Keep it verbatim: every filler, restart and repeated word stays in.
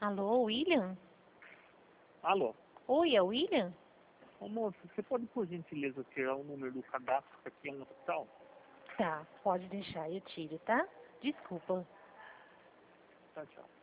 Alô, William? Alô? Oi, é o William? Ô moço, você pode por gentileza tirar o número do cadastro que aqui é um hospital? Tá, pode deixar, eu tiro, tá? Desculpa. Tchau, tchau.